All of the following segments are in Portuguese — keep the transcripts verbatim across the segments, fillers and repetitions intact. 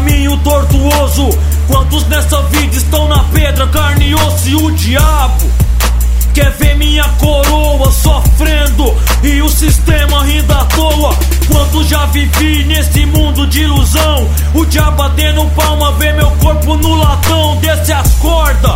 caminho tortuoso. Quantos nessa vida estão na pedra, carne e osso, e o diabo quer ver minha coroa sofrendo e o sistema rindo à toa. Quanto já vivi nesse mundo de ilusão, o diabo batendo palma, vê meu corpo no latão. Desce as cordas,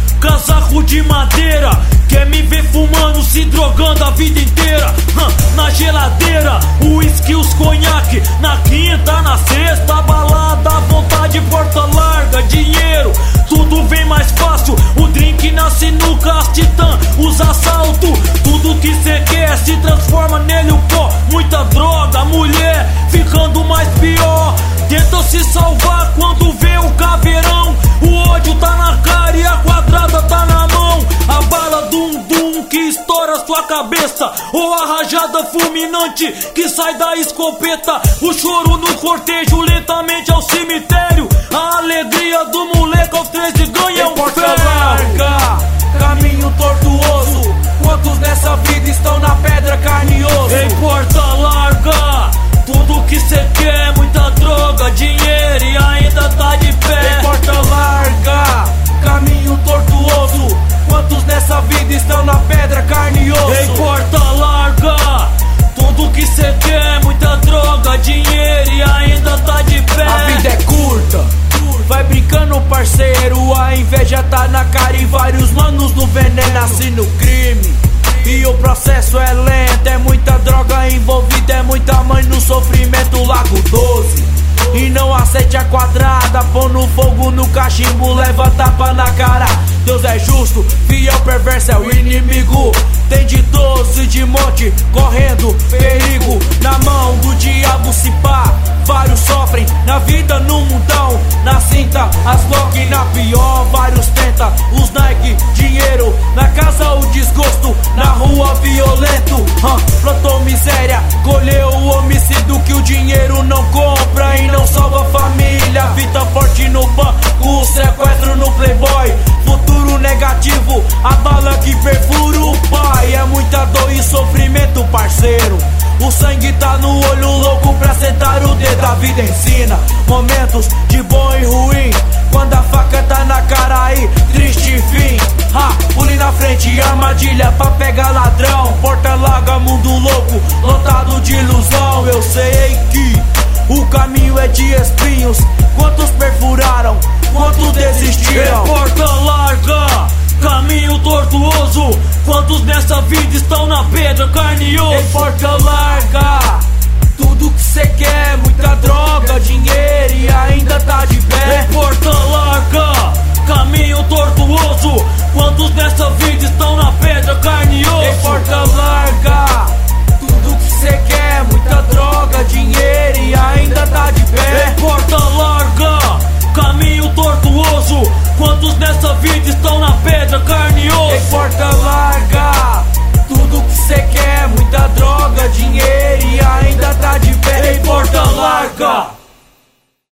casaco de madeira, quer me ver fumando, se drogando a vida inteira. hum, Na geladeira, o uísque, os conhaque, na quinta, na sexta, balada, vontade, porta larga, dinheiro, tudo vem mais fácil. O drink na sinuca, as titã, os assaltos, tudo que cê quer se transforma nele o pó. Muita droga, mulher ficando mais pior. Tenta se salvar quando vê o caveirão. O ódio tá na cara e a quadrada tá na mão. A bala dum dum que estoura sua cabeça, ou a rajada fulminante que sai da escopeta. O choro no cortejo lentamente ao cemitério. A alegria do moleque aos treze ganha um porta larga, caminho tortuoso. Quantos nessa vida estão na pedra, carne e osso? Em porta larga, tudo que cê quer, muita droga, dinheiro e ainda tá de pé. Em porta larga, caminho tortuoso. Quantos nessa vida estão na pedra, carne e osso? Em porta larga, tudo que cê quer, muita droga, dinheiro e ainda tá de pé. A vida é curta, vai brincando parceiro. A inveja tá na cara e vários manos no veneno. Nasci no crime e o processo é lento. É muita droga envolvida, é muita mãe no sofrimento. Lago doze e não aceite a quadrada, pô no fogo no cachimbo, leva tapa na cara. Deus é justo, fiel, perverso é o inimigo. Tem de doce, de monte, correndo perigo. Na mão do diabo se pá, vários sofrem na vida no mundão. Na cinta, as Glock na pior, vários tenta. Os Nike, dinheiro, na casa o desgosto, na rua violento. hum, Plantou miséria, colheu o homicídio que o dinheiro não compra e não salva a família. Vida forte no banco, sequestro no playboy, futuro negativo, a bala que perfura o pai. É muita dor e sofrimento, parceiro. O sangue tá no olho, louco pra sentar o dedo. A vida ensina momentos de bom e ruim, quando a faca tá na cara aí, triste fim. Ha, pule na frente, armadilha pra pegar ladrão. Porta larga, mundo louco, lotado de ilusão. Eu sei que o caminho é de espinhos. Quantos perfuraram, quantos desistiram? Em porta larga, caminho tortuoso. Quantos nessa vida estão na pedra, carne e osso? Em porta larga, tudo que cê quer, muita droga, dinheiro e ainda tá de pé. Em porta larga, caminho tortuoso. Quantos nessa vida estão na pedra, carne e osso? Em porta larga, tudo que cê quer, muita droga, dinheiro e ainda tá de pé. Em porta larga, caminho tortuoso. Quantos nessa vida estão na